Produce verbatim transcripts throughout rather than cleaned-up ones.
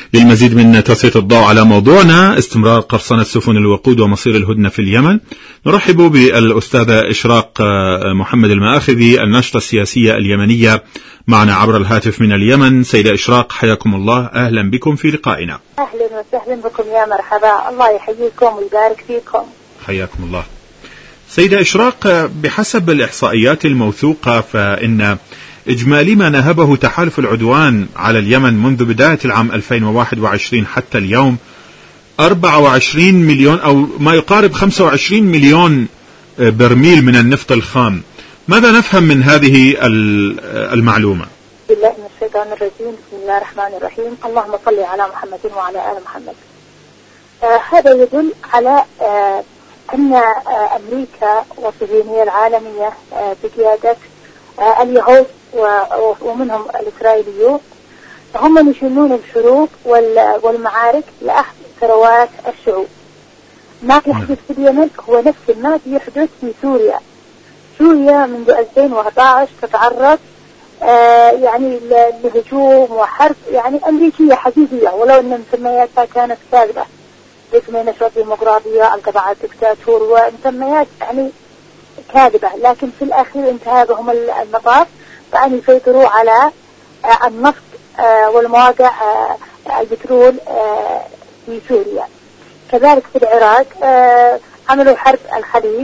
للمزيد من تسليط الضوء على موضوعنا استمرار قرصنة سفن الوقود ومصير الهدنة في اليمن، نرحب بالأستاذة إشراق محمد المآخذي الناشطة السياسية اليمنية معنا عبر الهاتف من اليمن. سيدة إشراق حياكم الله، أهلا بكم في لقائنا. أهلا وسهلا بكم، يا مرحبا، الله يحييكم ويبارك فيكم. حياكم الله. سيدة إشراق، بحسب الإحصائيات الموثوقة فإن إجمالي ما نهبه تحالف العدوان على اليمن منذ بداية العام ألفين وواحد وعشرين حتى اليوم أربعة وعشرين مليون أو ما يقارب خمسة وعشرين مليون برميل من النفط الخام. ماذا نفهم من هذه المعلومة؟ بسم الله من الشيطان الرجيم، بسم الله الرحمن الرحيم، اللهم صل على محمد وعلى آل محمد. آه هذا يدل على آه أن آه أمريكا والصهيونية العالمية آه بقيادة آه اليهود ومنهم الإسرائيليون هم يشنون الحروب والمعارك لأخذ ثروات الشعوب. ما يحدث في اليمن هو نفس ما يحدث في سوريا. سوريا منذ ألفين وأحد عشر تتعرض آه يعني لهجوم وحرب يعني أمريكية حقيقية، ولو أن مسمياتها كانت كاذبة، اسم نشرة الديمقراطية، القضاء على الدكتاتور، ومسميات يعني كاذبة، لكن في الأخير انتهى بهم المطاف بأن يسيطروا على آه النفط آه والمواقع آه البترول آه في سوريا. كذلك في العراق آه عملوا حرب الخليج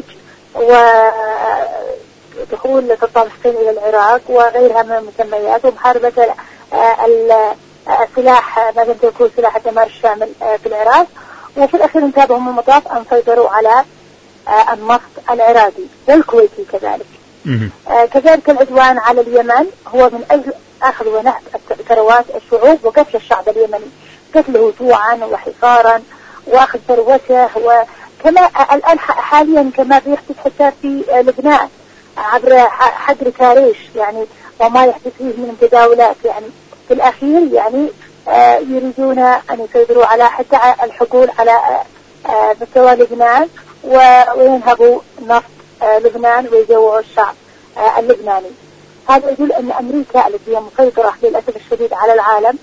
ودخول صدام حسين إلى العراق وغيرها من المسميات، ومحاربة السلاح ما يمتلكون سلاح الدمار الشامل في العراق، وفي الأخير انتهبهم المطاف أن سيطروا على النفط العراقي والكويتي كذلك. كذلك العدوان على اليمن هو من أجل أخذ ونهب ثروات الشعوب وقتل الشعب اليمني، قتله جوعا وحصارا وأخذ ثروته، وكما الآن حاليا كما بيحدث حتى في لبنان عبر حجر كاريش يعني وما يحدث فيه من تداولات. يعني في الأخير يعني آه يريدون أن يسيطروا على حتى الحقول على آه مستوى لبنان وينهبوا نفط آه لبنان ويجوعوا الشعب آه اللبناني. هذا يدل أن أمريكا التي هي مسيطرة للأسف الشديد على العالم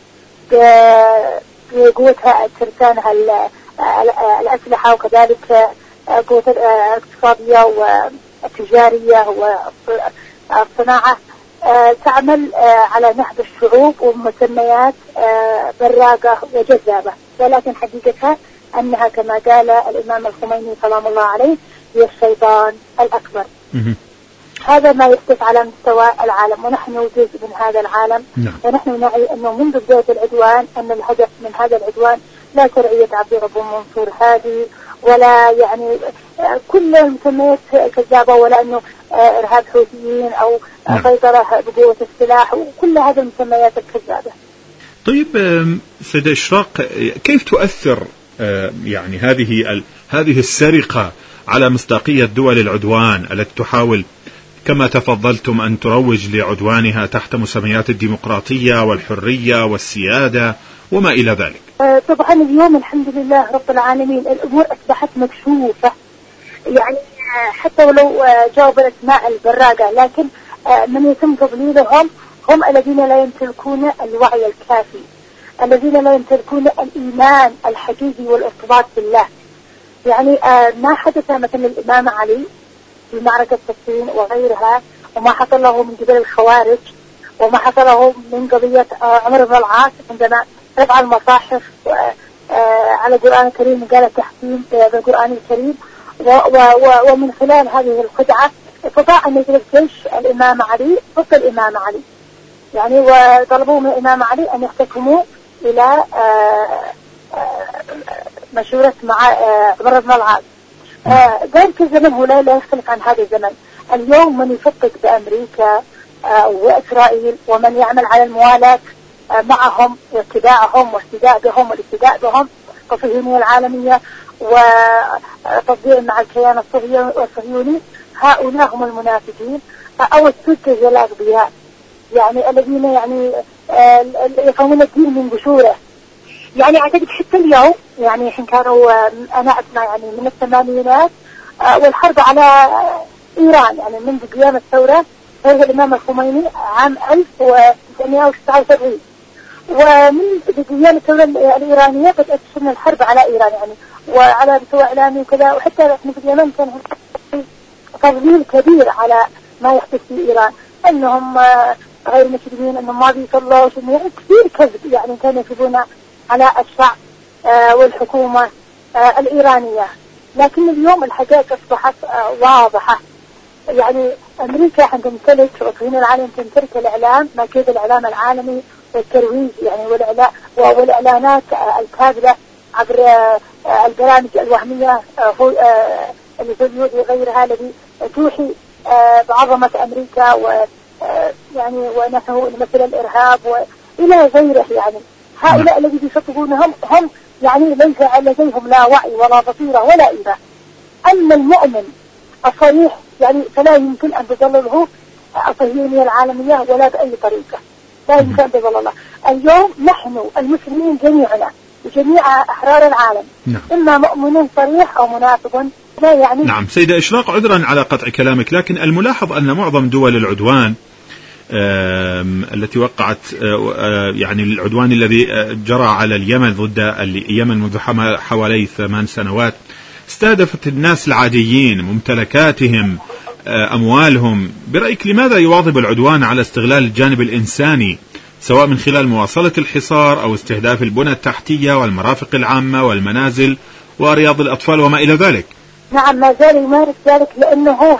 بقوتها ترسانها الأسلحة وكذلك قوة الاقتصادية والتجارية والصناعة تعمل على نهب الشعوب ومسميات براقة وجذابة، ولكن حقيقتها أنها كما قال الإمام الخميني سلام الله عليه هي الشيطان الأكبر. هذا ما يحدث على مستوى العالم، ونحن جزء من هذا العالم. نعم. ونحن نعي أنه منذ بداية العدوان أن الهدف من هذا العدوان لا شرعية عبد رب منصور هادي ولا يعني كل المسميات كذابة، ولا أنه إرهاب حوثيين أو نعم. سيطرة بقوة السلاح، وكل هذه المسميات الكذابة. طيب سيدة إشراق، كيف تؤثر يعني هذه هذه السرقة على مصداقية دول العدوان التي تحاول كما تفضلتم أن تروج لعدوانها تحت مسميات الديمقراطية والحرية والسيادة وما إلى ذلك؟ آه طبعا اليوم الحمد لله رب العالمين الأمور أصبحت مكشوفة، يعني آه حتى ولو آه جاوب الأسماء البراقة، لكن آه من يتم تضليلهم هم الذين لا يمتلكون الوعي الكافي، الذين لا يمتلكون الإيمان الحقيقي والارتباط بالله. يعني آه ما حدث مثلا الإمام علي في معركة صفين وغيرها، وما حصل له من قبل الخوارج، وما حصل له من قضية عمر بن العاص عندما رفع المصاحف على القرآن الكريم وقال التحكيم بالقرآن الكريم، ومن خلال هذه الخدعة استطاع أن يجلب جيش الإمام علي ضد الإمام علي، يعني وطلبوا من الإمام علي أن يحتكموا إلى مشورة مع عمر بن العاص. ذلك الزمن هو لا يختلف عن هذا الزمن. اليوم من يفكك بأمريكا آه وإسرائيل ومن يعمل على الموالاة آه معهم واتباعهم واهتداء بهم والاهتداء بهم الصهيونية العالمية وتطبيع مع الكيان الصهيوني، هؤلاء هم المنافقين آه أو السذج الأغبياء، يعني الذين يعني آه يفهمون الدين من قشوره. يعني أعتقد حتى اليوم يعني حين كانوا أنا أسمع يعني من الثمانينات والحرب على إيران يعني منذ قيام الثورة، هو الإمام الخميني عام ألف وتسعمائة وتسعة وسبعين، ومن بديان الثورة الإيرانية بدأت تشن الحرب على إيران يعني وعلى مستوى إعلامي وكذا، وحتى في اليمن كان تضليل كبير على ما يحدث في إيران، أنهم غير مسلمين، أنهم ما بيصلوا، يعني كثير كذب يعني كانوا يكذبون على الشعب والحكومة الإيرانية. لكن اليوم الحقائق أصبحت واضحة، يعني أمريكا عندما تمتلك وتهين العالم تمتلك الإعلام، ما كيد الإعلام العالمي والترويج يعني والإعلانات الكاذبة عبر البرامج الوهمية الهوليود وغيرها الذي توحي بعظمة أمريكا ويعني ونحو مثل الإرهاب وإلى غيره. يعني هؤلاء الذين يصدقونهم هم يعني ليس لديهم لا وعي ولا بصيرة ولا إيمان. أما المؤمن الصريح يعني فلا يمكن أن تضلله الصهيونية العالمية ولا بأي طريقة، لا يمكن أن تضلله. اليوم نحن المسلمين جميعنا وجميع أحرار العالم نعم. إما مؤمن صريح أو منافق لا يعني. نعم سيدة إشراق، عذرا على قطع كلامك، لكن الملاحظ أن معظم دول العدوان التي وقعت يعني العدوان الذي جرى على اليمن ضد اليمن منذ حوالي ثمان سنوات استهدفت الناس العاديين، ممتلكاتهم، أموالهم. برأيك لماذا يواظب العدوان على استغلال الجانب الإنساني سواء من خلال مواصلة الحصار أو استهداف البنى التحتية والمرافق العامة والمنازل ورياض الأطفال وما إلى ذلك؟ نعم ما زال يمارس ذلك لأنه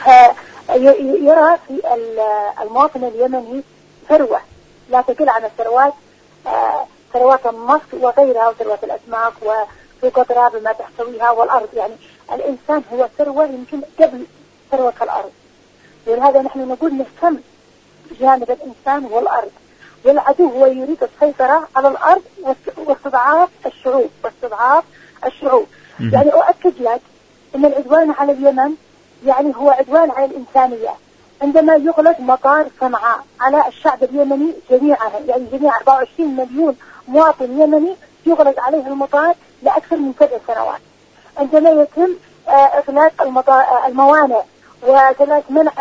يرى في المواطن اليمني ثروة لا تقل عن الثروات، ثروات النفط وغيرها وثروات الأسماك وسوق التراب ما تحتويها والأرض. يعني الإنسان هو ثروة يمكن قبل ثروة الأرض، ولهذا نحن نقول نهتم بجانب الإنسان والأرض. والعدو هو يريد السيطرة على الأرض واستضعاف الشعوب واستضعاف الشعوب. يعني أؤكد لك أن العدوان على اليمن يعني هو عدوان على الإنسانية. عندما يغلق مطار صنعاء على الشعب اليمني جميعا، يعني جميع أربعة وعشرين مليون مواطن يمني يغلق عليه المطار لأكثر من سبع سنوات. عندما يتم إغلاق الموانئ وثلاث منع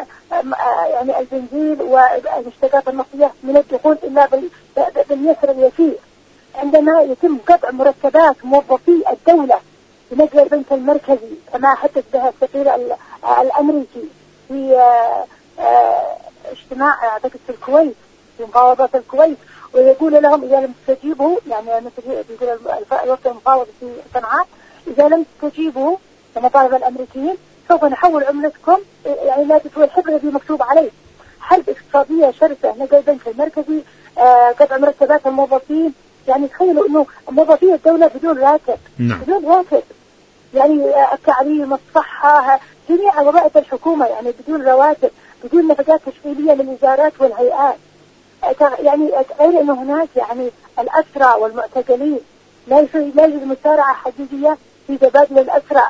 يعني البنزين والمشتقات النفطية من الدخول إلا باليسر اليسير. عندما يتم قطع مرتبات موظفي الدولة بنقل البنك المركزي كما حدث بها السفير الأمريكي في اجتماع أعتقد في الكويت في مفاوضات الكويت، ويقول لهم إذا لم تستجيبوا يعني يقول الوفد المفاوض في صنعاء إذا لم تستجيبوا لمطالب الأمريكيين سوف نحول عملتكم يعني لا تسوى الحبر الذي مكتوب عليه. حرب اقتصادية شرسة، نقل البنك المركزي، قطع مرتبات الموظفين. يعني تخيلوا إنه موظفي الدولة بدون راتب نعم. بدون راتب، يعني التعليم، الصحة، جميع وظائف الحكومة يعني بدون رواتب، بدون نفقات تشغيلية للوزارات والهيئات. يعني غير أنه هناك يعني الأسرى والمعتقلين لا يوجد مسارعة حقيقية في تبادل الأسرى،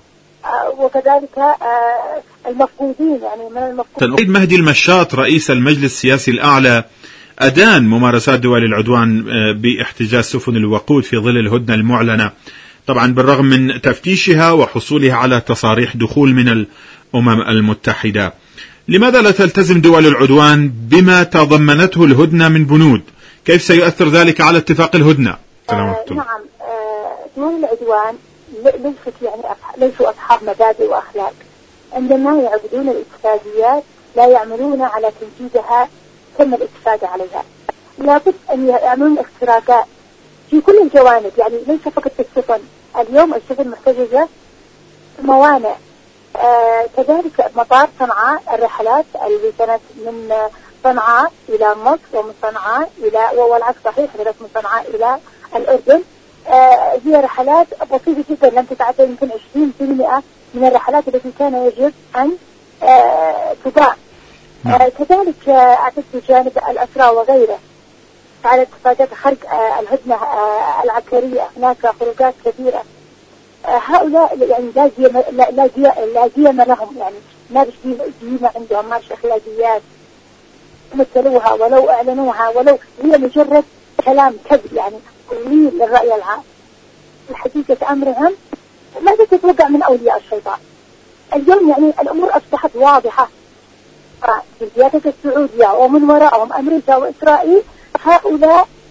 وكذلك المفقودين يعني من المفقودين. السيد مهدي المشاط رئيس المجلس السياسي الأعلى أدان ممارسات دول العدوان باحتجاز سفن الوقود في ظل الهدنة المعلنة، طبعا بالرغم من تفتيشها وحصولها على تصاريح دخول من الأمم المتحدة. لماذا لا تلتزم دول العدوان بما تضمنته الهدنة من بنود؟ كيف سيؤثر ذلك على اتفاق الهدنة؟ آه نعم آه دول العدوان ليست يعني ليسوا أصحاب مبادئ وأخلاق. عندما يعبدون الاتفاقيات لا يعملون على تنفيذها تم الاتفاق عليها. لابد أن يعملون اختراقات في كل الجوانب، يعني ليس فقط في السفن. اليوم السفن محتجزة موانئ، آه كذلك مطار صنعاء الرحلات اللي كانت من صنعاء إلى مصر ومن صنعاء إلى والعكس صحيح من صنعاء إلى الأردن آه هي رحلات بسيطة جدا لم تتعدى يمكن عشرين بالمئة من الرحلات التي كان يجب أن آه تباع. آه كذلك آه أعتقد جانب الأسرى وغيره على اتفاقات خرق آه الهدنة آه العسكرية، هناك خروجات كثيرة. آه هؤلاء يعني لا قيمة لا لا لا قيمة لهم، يعني ما بش قيمة عندهم، ما بش أخلاقيات مثلوها ولو أعلنوها ولو هي مجرد كلام كذب يعني تضليل للرأي العام. الحقيقة أمرهم ماذا تتوقع من أولياء الشيطان؟ اليوم يعني الأمور أصبحت واضحة. في سياسة السعودية ومن وراءهم أمريكا وإسرائيل، هؤلاء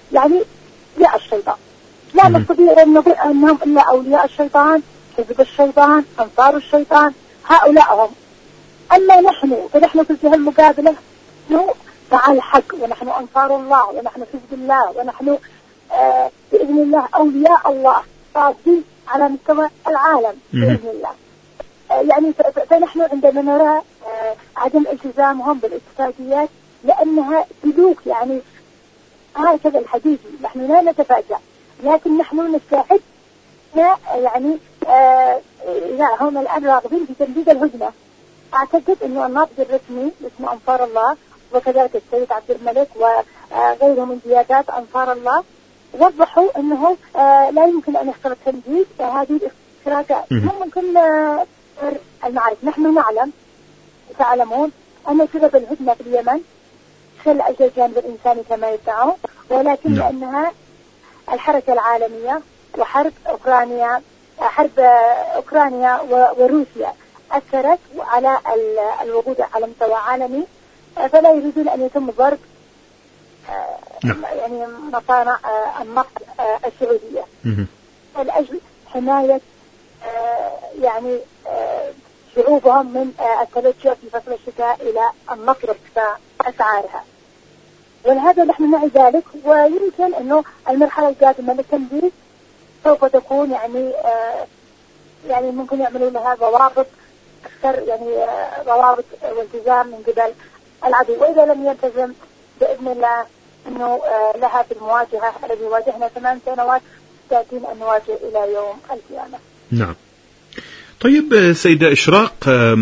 يعني أولياء الشيطان. لا نستطيع أن نقول أنهم إلا أولياء الشيطان، حزب الشيطان، أنصار الشيطان، هؤلاء هم. أما نحن فنحن في الجهة المقابلة نحن مع الحق، ونحن أنصار الله، ونحن حزب الله، ونحن آه بإذن الله أولياء الله صادقين على مستوى العالم بإذن الله. آه يعني فنحن عندما نرى آه عدم التزامهم بالاتفاقيات لأنها سلوك يعني هكذا الحقيقي، نحن لا نتفاجأ، لكن نحن نستعد يعني آه لا هم الآن راغبين في تنفيذ الهجنة. أعتقد أنه الناطق الرسمي اسم أنصار الله وكذلك السيد عبد الملك وغيره من قيادات أنصار الله وضحوا أنه آه لا يمكن أن يحصل تنفيذ هذه الاختراقات. ممكن آه المعرفة. نحن نعلم تعلمون أن سبب الهجنة في اليمن خل أجل الجانب الإنساني كما يدعون، ولكن لأنها الحركة العالمية وحرب أوكرانيا حرب أوكرانيا وروسيا أثرت على الوجود على مستوى عالمي، فلا يريدون أن يتم ضرب يعني مصانع النفط السعودية لأجل حماية يعني شعوبهم من التوجه في فصل الشتاء إلى النفط وارتفاع أسعارها. ولهذا نحن نعي ذلك، ويمكن أنه المرحلة القادمة للتنفيذ سوف تكون يعني آه يعني ممكن يعملوا لها ضوابط أكثر، يعني آه ضوابط والتزام من قبل العدو، وإذا لم يلتزم بإذن الله أنه آه لها في المواجهة الذي واجهنا ثمان سنوات تأتين أن نواجه إلى يوم القيامة. نعم. طيب سيدة إشراق،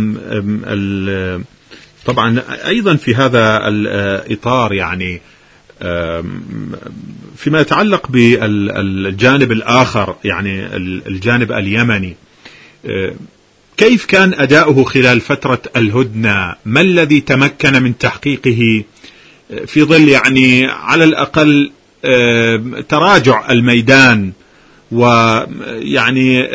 طبعا أيضا في هذا الإطار يعني فيما يتعلق بالجانب الآخر يعني الجانب اليمني، كيف كان أداؤه خلال فترة الهدنة؟ ما الذي تمكن من تحقيقه في ظل يعني على الأقل تراجع الميدان ويعني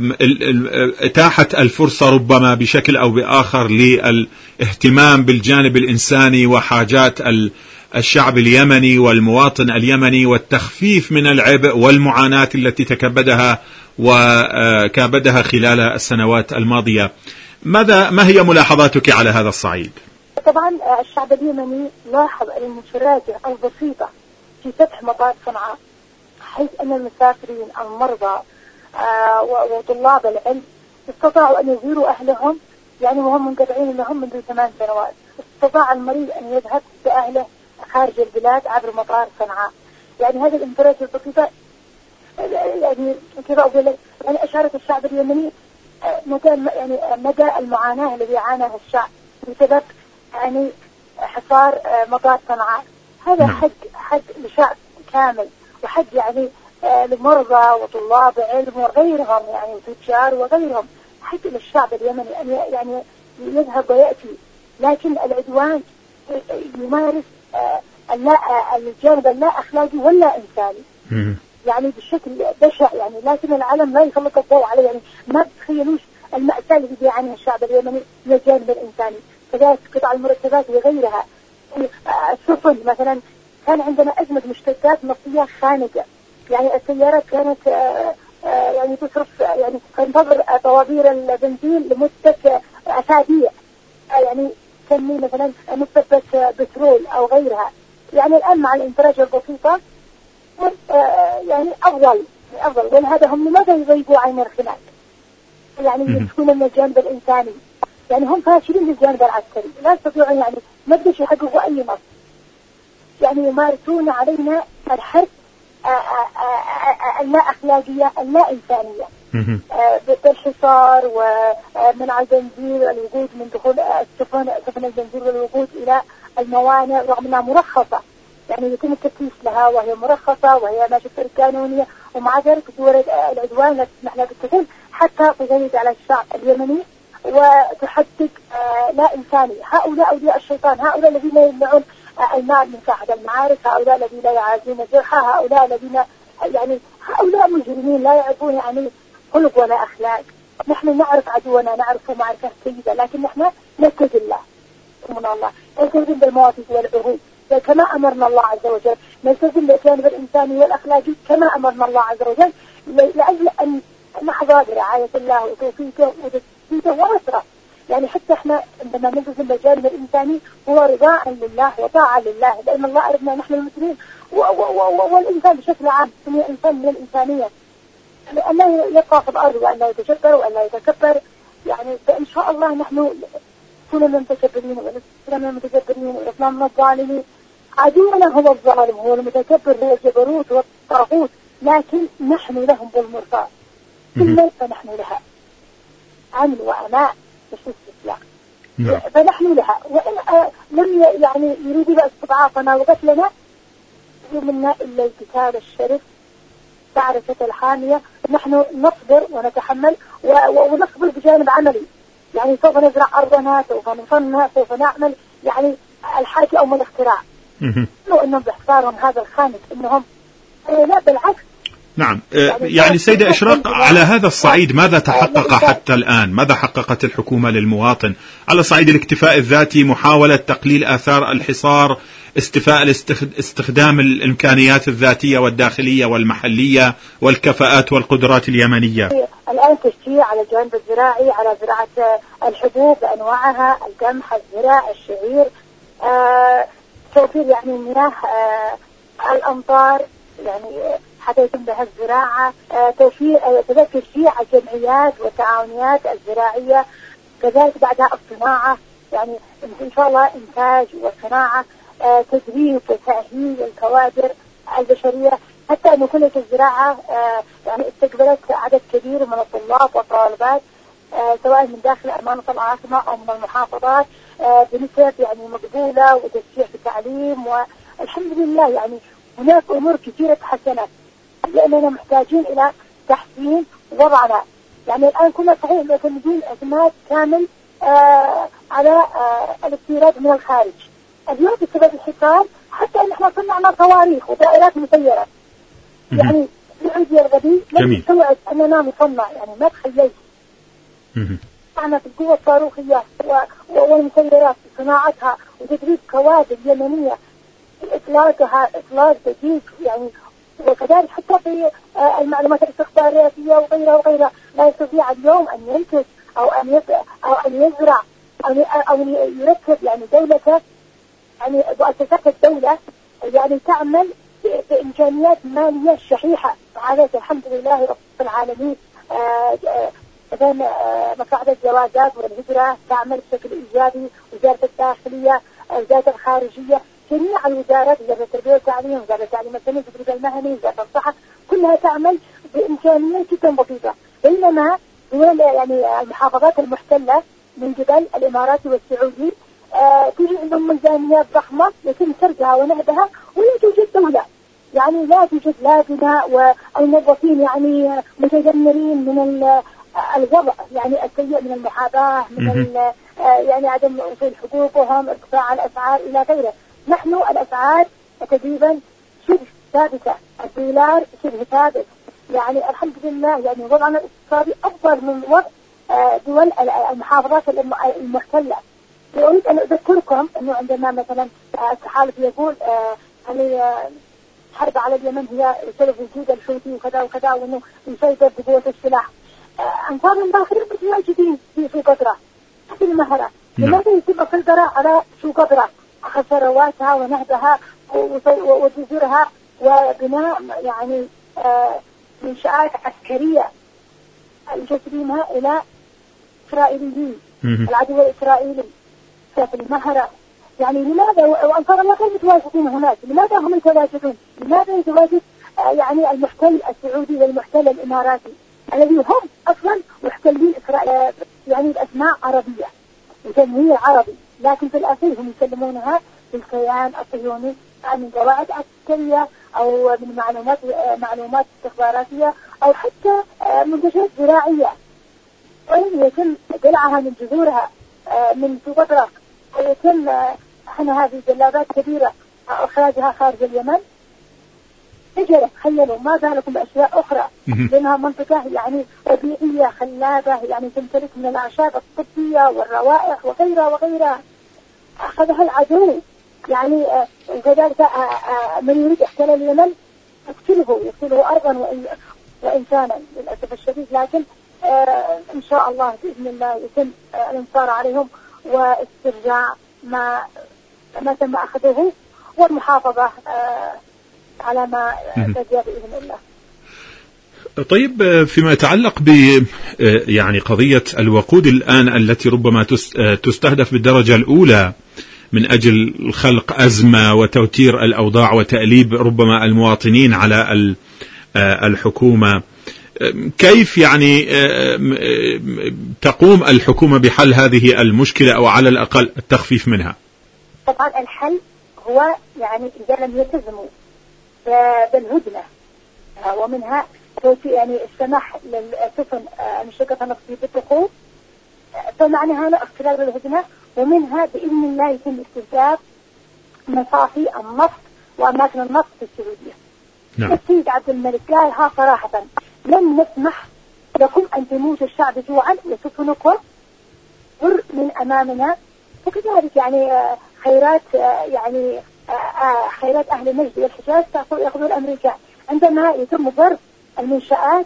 إتاحة الفرصة ربما بشكل أو بآخر للاهتمام بالجانب الإنساني وحاجات الشعب اليمني والمواطن اليمني والتخفيف من العبء والمعاناة التي تكبدها وكابدها خلال السنوات الماضية؟ ماذا ما هي ملاحظاتك على هذا الصعيد؟ طبعا الشعب اليمني لاحظ المنشورات البسيطة في فتح مطار صنعاء، حيث أن المسافرين المرضى آه وطلاب العلم استطاعوا أن يزوروا أهلهم يعني وهم منقطعين لهم منذ ثمان سنوات. استطاع المريض أن يذهب بأهله خارج البلاد عبر مطار صنعاء. يعني هذه الانفراد البسيطة يعني كيف أقول لك يعني أشارت الشعب اليمني مدى يعني مدى المعاناة الذي عاناها الشعب بسبب يعني حصار مطار صنعاء. هذا حق حق لشعب كامل، وحق يعني آه لمرضى وطلاب علم وغيرهم يعني وتجار وغيرهم، حق للشعب اليمني أن يعني يذهب ويأتي، لكن العدوان يمارس آه الجانب اللا أخلاقي ولا إنساني يعني بشكل بشع يعني، لكن العالم لا يسلط الضوء عليه. يعني ما تتخيلوش المأساة اللي بيعانيها الشعب اليمني من الجانب الإنساني. كذلك قطع المرتبات وغيرها، السفن مثلا كان عندنا أزمة مشتتات نفطية خانقة، يعني السيارات كانت آآ آآ يعني تصرف يعني تنتظر طوابير البنزين لمدة أسابيع، يعني تسمي مثلا مصبة بترول أو غيرها. يعني الآن مع الانفراج البسيطة يعني أفضل أفضل ولهذا هم لماذا يضيقوا عين الخناق؟ يعني يمسكون من الجانب الإنساني، يعني هم فاشلين للجانب العسكري، لا يستطيعون يعني ما بدش يحققوا أي نصر، يعني يمارسون علينا الحرب اللا أخلاقية اللا إنسانية بالحصار ومنع البنزين والوقود من دخول السفن سفن البنزين والوقود إلى الموانئ رغم أنها مرخصة، يعني يتم التفتيش لها وهي مرخصة وهي ماشية قانونية، ومع ذلك دول العدوان لا تسمح لها بالدخول حتى تزيد على الشعب اليمني وتحقق لا إنساني. هؤلاء أولياء الشيطان، هؤلاء الذين يمنعون المال من ساحة المعارك، هؤلاء الذين لا يعازون الجرحى، هؤلاء الذين يعني هؤلاء مجرمين لا يعرفون يعني خلق ولا أخلاق. نحن نعرف عدونا، نعرفه معرفة جيدة، لكن نحن نتقي الله من الله، نلتزم بالمواثيق والعهود، كما أمرنا الله عز وجل، نلتزم بالجانب الإنساني والأخلاقي كما أمرنا الله عز وجل، لأجل أن نحظى برعاية الله وتوفيقه وتسديده ونصره. يعني حتى احنا عندما نلتزم بالجانب الإنساني هو رضاء لله وطاعة لله، لأن الله أردنا نحن المسلمين والإنسان بشكل عام هو إنسان من الإنسانية، لأنه يبقى في الأرض وأن لا يتجبر وأن لا يتكبر. يعني فإن شاء الله نحن كنا من المتكبرين ولسنا من المتكبرين ولسنا من الظالمين. عدونا هو الظالم، هو المتكبر، هو الجبروت والطاغوت، لكن نحن لهم بالمرصاد، كل فنحن لها عمل وأماء مش استسلام، فنحن لها. وإن لم يعني يريد باستضعافنا وقتلنا منا إلا القتال الشريف تعرفة الحامية. نحن نصبر ونتحمل ونصبر بجانب عملي، يعني سوف نزرع أرضنا، سوف نصنع، سوف نعمل يعني الحاجة أو من الاختراع. لو أنهم باحتفارهم هذا الخامس أنهم لا بالعكس. نعم. يعني, يعني سيدة إشراق، على هذا الصعيد ماذا تحقق حتى الآن؟ ماذا حققت الحكومة للمواطن على صعيد الاكتفاء الذاتي، محاولة تقليل آثار الحصار، استفاء استخدام الإمكانيات الذاتية والداخلية والمحلية والكفاءات والقدرات اليمنية؟ الآن تشجيع على الجانب الزراعي، على زراعة الحبوب بأنواعها، القمح، الزراع، الشعير، آه، توفير يعني مياه، آه، الأمطار، يعني حتى يتم بها الزراعة، آه، توفير آه، تشجيع الجمعيات والتعاونيات الزراعية، كذلك بعدها الصناعة، يعني إن شاء الله إنتاج وصناعة، آه، تدريب وتأهيل الكوادر البشرية، حتى أن كلية الزراعة آه، يعني استقبلت عدد كبير من الطلاب والطالبات، آه، سواء من داخل أمانة العاصمة أو من المحافظات، آه، بنسب يعني مقبولة وتشجيع في التعليم. والحمد لله يعني هناك أمور كثيرة تحسنت، لأننا محتاجين إلى تحسين وضعنا. يعني الآن كنا صحيح معتمدين اعتماد كامل آه على آه الاستيراد من الخارج. اليوم بسبب الحصار حتى ان احنا صنعنا صواريخ ودائرات مسيرة، يعني العيد الغبي لم يستوعب اننا نصنع، يعني ما تخيلت معنا في القوة الصاروخية والمسيرات صناعتها وتدريب كوادر يمنية اطلاقها اطلاق دقيق، يعني وكذلك حتى في آه المعلومات الاستخباراتية وغيرها وغيرها. لا يستطيع اليوم ان ينتج او ان او ان يزرع او او يركب يعني دولته، يعني مؤسسات الدولة يعني تعمل بإمكانيات مالية شحيحة. على الحمد لله رب العالمين مثلا مساعدة الجوازات والهجرة تعمل بشكل إيجابي، وزارة الداخلية، وزارة الخارجية، جميع الوزارات، وزارة التربية والتعليم، وزارة التعليم الفني، التدريب المهني، وزارة الصحة، كلها تعمل بإمكانيات جدا بسيطة. بينما دول يعني المحافظات المحتلة من قبل الإمارات والسعودي آه تجد عندهم ميزانيات ضخمة يتم سردها ونهبها ولا توجد دولة، يعني لا توجد لا بناء والموظفين يعني متذمرين من الوضع يعني السيء من المحاباة، من آه يعني عدم وصول حقوقهم، ارتفاع الأسعار إلى غيره. نحن الأسعار تقريبا شبه ثابتة، الدولار شبه ثابت، يعني الحمد لله يعني وضعنا الاقتصادي أفضل من وضع آه دول المحافظات المحتلة. أريد أن أذكركم أنه عندما مثلا التحالف يقول يعني حرب على اليمن هي سبب وجود الحوثي وكذا وكذا، وأنه يسيطر بقوة السلاح. أنصار الله خير متواجدين في سوق قدرة في المهرة، لماذا يتم السيطرة على سوق قدرة؟ أخذ ثرواتها ونهبها وجذورها وبناء يعني منشآت عسكرية يجسدونها إلى إسرائيليين، العدو الإسرائيلي في المهرة. يعني لماذا وأنصار الله غير متواجدين هناك؟ لماذا هم يتواجدون؟ لماذا يتواجد آه يعني المحتل السعودي والمحتل الإماراتي الذي هم أصلا محتلين إسرائيل يعني بأسماء عربية وتنوير عربي، لكن في الأصل هم يسلمونها بالكيان الصهيوني من قواعد عسكرية أو من معلومات آه معلومات استخباراتية أو حتى آه منتجات زراعية، وإن يتم قلعها من جذورها آه من سوق قدرة، ويتم احنا هذه جلابات كبيرة اخراجها خارج اليمن. تجرب تخيلوا ما بالكم باشياء اخرى، لانها منطقة يعني طبيعية خلابة، يعني تمتلك من الاعشاب الطبية والروائح وغيرها وغيرها. اخذها العدو يعني وكذلك من يريد احتلال اليمن يقتله يقتله أرضا وإنسانا للأسف الشديد. لكن إن شاء الله بإذن الله يتم الانتصار عليهم واسترجاع ما ما تم أخذه والمحافظة على ما تجري بإذن الله. طيب، فيما يتعلق ب يعني قضية الوقود الآن التي ربما تستهدف بالدرجة الأولى من أجل خلق أزمة وتوتير الأوضاع وتأليب ربما المواطنين على الحكومة، كيف يعني تقوم الحكومة بحل هذه المشكلة أو على الأقل التخفيف منها؟ طبعا الحل هو يعني إذا لم يلتزموا بالهدنة ومنها يعني السماح للسفن المشتقة النفطية بالدخول، فمعنى هذا اختلال بالهدنة، ومنها بإذن الله يتم استهداف مصافي النفط وأماكن النفط في السعودية. نعم. السيد عبد الملك قالها صراحة: لن نسمح لكم أن تموت الشعب جوعا وسفنكم مر من أمامنا. وكذلك يعني خيرات يعني خيرات أهل النجد والحجاز يأخذوا الأمريكان عندما يتم ضرب المنشآت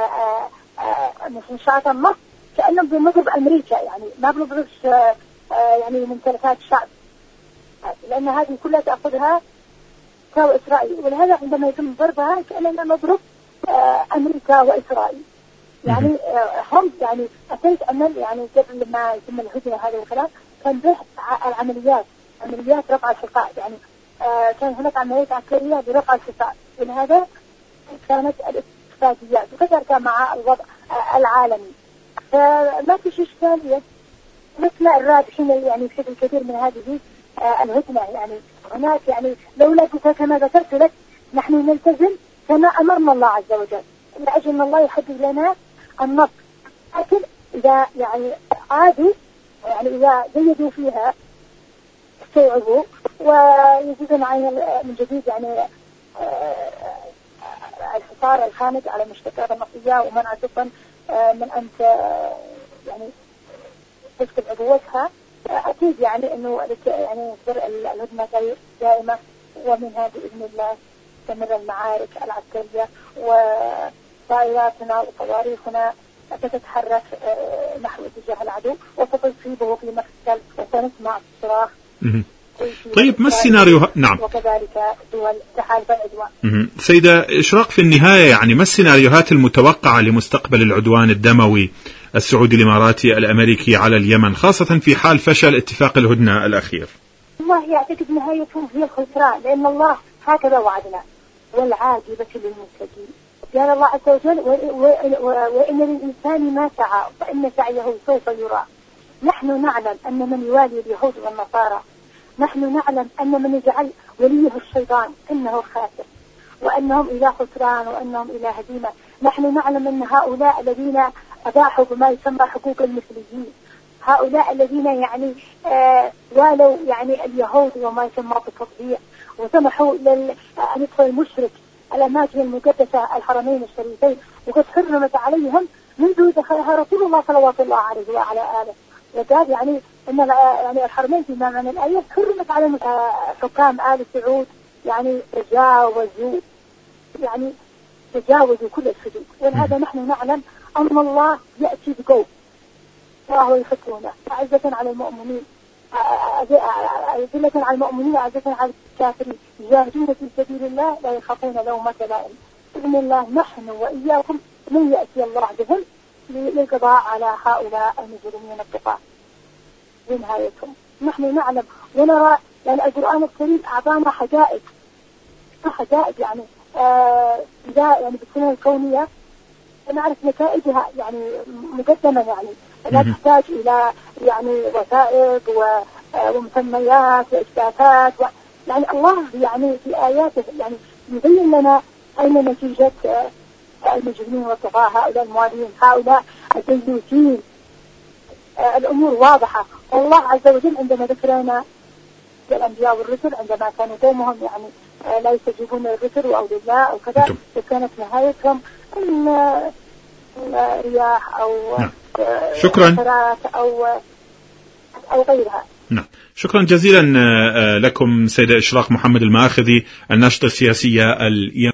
منشآت النفط كأنهم بنضرب أمريكا، يعني ما بنضربش يعني ممتلكات الشعب، لأن هذه كلها تأخذها كاو إسرائيل، ولهذا عندما يتم ضربها كأننا نضرب أمريكا وإسرائيل. يعني هم يعني أتيت أمل يعني قبل ما يتم الهجرة هذا الكلام كان به العمليات عمليات رفع الحصار، يعني كان هناك عمليات عسكرية برفع الحصار، ولهذا كانت الاستفاديات وكذلك مع الوضع العالمي. فما في شيء إشكالية مثل الرابحين يعني بشكل كبير من هذه الهدنة. يعني هناك يعني لولا كما ذكرت لك نحن نلتزم كما أمرنا الله عز وجل لأجل أن الله يحدد لنا النص، لكن إذا يعني عادوا يعني إذا زيدوا فيها استوعبوا ويزيدون عين من جديد يعني الحصار الخامس على المشتقات النفطية ومنع سفن من أن يعني تسكب عبوتها، أكيد يعني إنه يعني الهدنة دائمة، ومنها بإذن الله تستمر المعارك العسكرية وطائراتنا وصواريخنا ستتحرك نحو اتجاه العدو وستصيبه في مقتل وسنسمع الصراخ. طيب، ما السيناريو؟ نعم. وكذلك دول تحالف العدوان. سيدة إشراق، في النهاية يعني ما السيناريوهات المتوقعة لمستقبل العدوان الدموي السعودي الإماراتي الأمريكي على اليمن، خاصة في حال فشل اتفاق الهدنة الأخير؟ الله يعتقد نهايتهم هي الخسران، لأن الله هكذا وعدنا: والعاقبة للمتقين. قال الله عز وجل: وإن للإنسان ما سعى فإن سعيه سوف يرى. نحن نعلم أن من يوالي اليهود والنصارى، نحن نعلم أن من يجعل وليه الشيطان إنه خاسر، وأنهم إلى خسران وأنهم إلى هزيمة. نحن نعلم أن هؤلاء الذين أباحوا بما يسمى حقوق المثليين، هؤلاء الذين يعني آه والوا يعني اليهود وما يسمى بالتطبيع، وسمحوا أن يدخل المشرك الأماكن المقدسة الحرمين الشريفين، وقد حرمت عليهم منذ دخلها رسول الله صلوات الله عليه وعلى آله. وقال يعني أن يعني الحرمين في معنى الآية حرمت على حكام آل سعود، يعني تجاوزوا يعني تجاوزوا كل الحدود. ولهذا نحن نعلم أن الله يأتي بقوم وهو يحكمنا أعزة على المؤمنين أذلة على المؤمنين أعزة على الكافرين يجاهدون في سبيل الله لا يخافون لومة لائم. بإذن الله نحن وإياكم من يأتي الله بهم للقضاء على هؤلاء المجرمين الطغاة ونهايتهم. نحن نعلم ونرى يعني القرآن الكريم أعطانا حقائق حقائق يعني آه يعني بالسنة الكونية نعرف نتائجها يعني مقدما، يعني لا تحتاج إلى يعني وثائق ومسميات وإثباتات و... يعني الله يعني في آياته يعني يبين لنا أين نتيجة المجرمين والطغاة هؤلاء الموالين هؤلاء الديوثين. الأمور واضحة، والله عز وجل عندما ذكرنا الأنبياء والرسل عندما كانوا قومهم يعني لا يستجيبون للرسل وأولياء أو كذا، وكانت نهايتهم إن رياح أو نعم. شكرا أو أو غيرها. نعم، شكرا جزيلا لكم سيدة إشراق محمد الماخذي، الناشطة السياسية اليمنية.